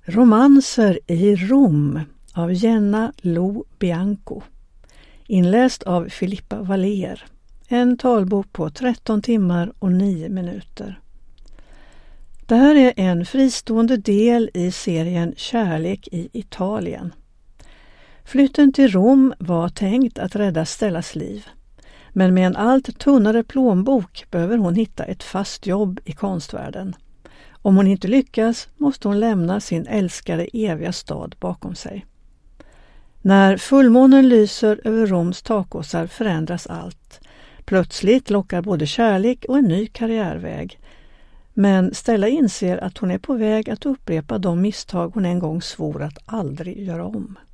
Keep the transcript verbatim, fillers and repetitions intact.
Romanser i Rom av Jenna Lo Bianco. Inläst av Filippa Valer. En talbok på tretton timmar och nio minuter. Det här är en fristående del i serien Kärlek i Italien. Flytten till Rom var tänkt att rädda Stellas liv. Men med en allt tunnare plånbok behöver hon hitta ett fast jobb i konstvärlden. Om hon inte lyckas måste hon lämna sin älskade eviga stad bakom sig. När fullmånen lyser över Roms takåsar förändras allt. Plötsligt lockar både kärlek och en ny karriärväg. Men Stella inser att hon är på väg att upprepa de misstag hon en gång svor att aldrig göra om.